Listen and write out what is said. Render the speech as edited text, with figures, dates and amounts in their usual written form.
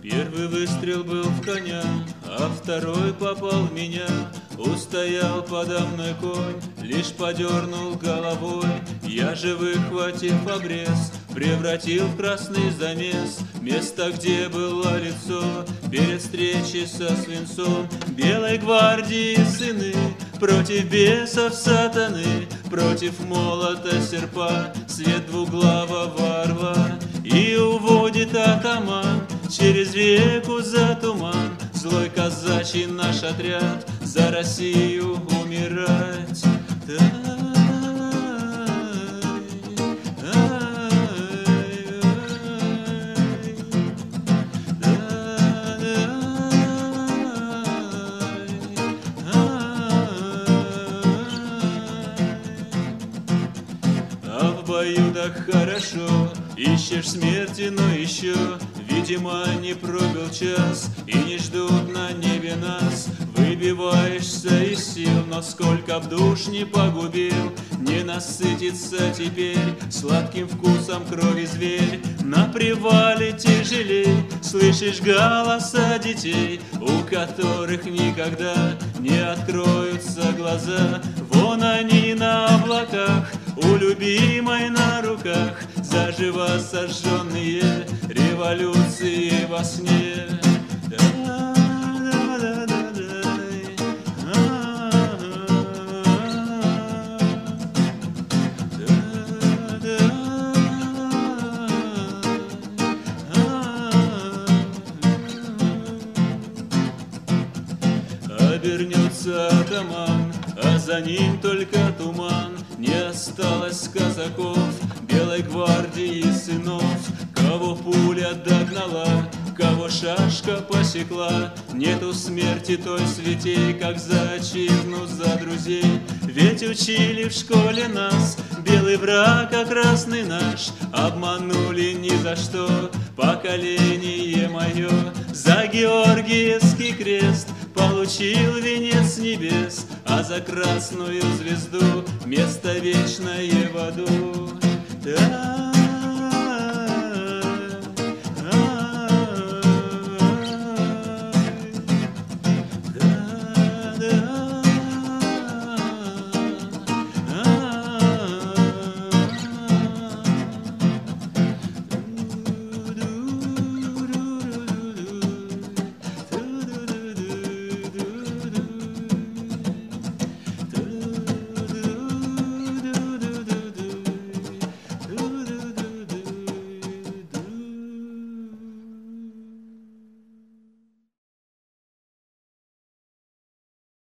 Первый выстрел был в коня, а второй попал в меня. Устоял подо мной конь, лишь подернул головой. Я же, выхватив обрез, превратил в красный замес место, где было лицо перед встречей со свинцом. Белой гвардии сыны против бесов сатаны, против молота серпа, свет двуглавого орла. И уводит атаман через реку за туман злой казачий наш отряд за Россию умирать. А в бою так хорошо, ищешь смерти, но еще, видимо, не пробил час, и не ждут на небе нас. Выбиваешься из сил, но сколько б душ не погубил, не насытится теперь сладким вкусом крови зверь. На привале тяжелей слышишь голоса детей, у которых никогда не откроются глаза. Вон они на облаках, у любимой на руках, заживо сожженные революции во сне. Обернется атаман, а за ним только туман. Не осталось казаков, белой гвардии сынов, кого пуля догнала, кого шашка посекла. Нету смерти той святей, как за отчизну, за друзей. Ведь учили в школе нас, белый враг, а красный наш. Обманули ни за что поколение мое. За Георгиевский крест получил венец небес, а за красную звезду место вечное в аду.